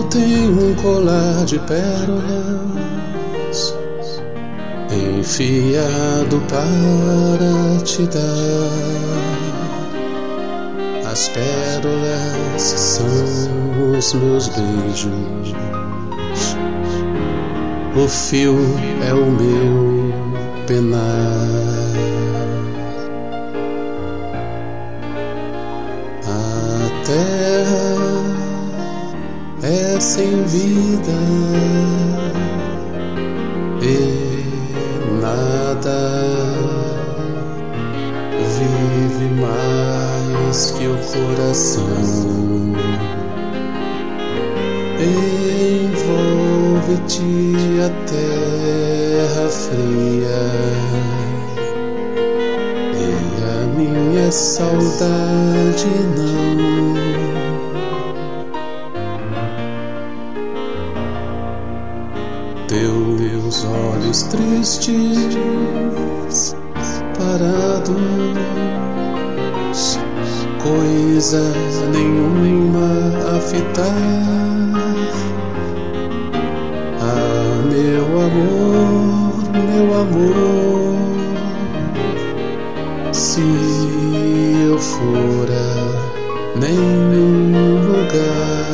tenho um colar de pérolas enfiado para te dar. As pérolas são os meus beijos, o fio é o meu penar. A terra é sem vida e nada vive mais que o coração. Envolve-te a terra fria e a minha saudade não. Teus olhos tristes, parados, coisa nenhuma a fitar. Ah, meu amor, se eu fora nenhum lugar.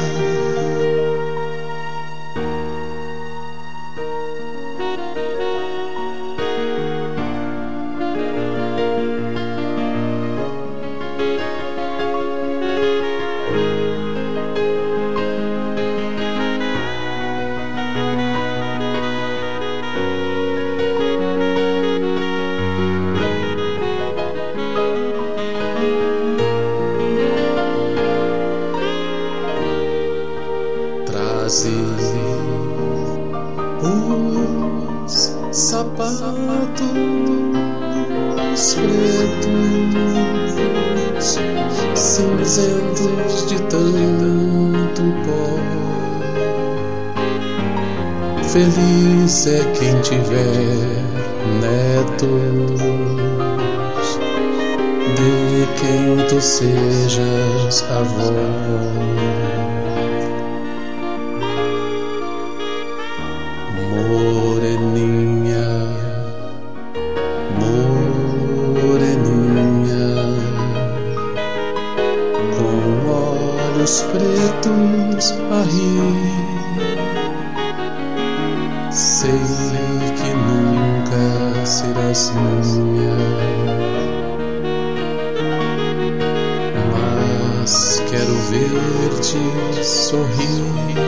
Os sapatos pretos, cinzentos de tanto pó. Feliz é quem tiver netos, de quem tu sejas avó. Moreninha, moreninha, com olhos pretos a rir, sei que nunca serás minha, mas quero ver-te sorrir.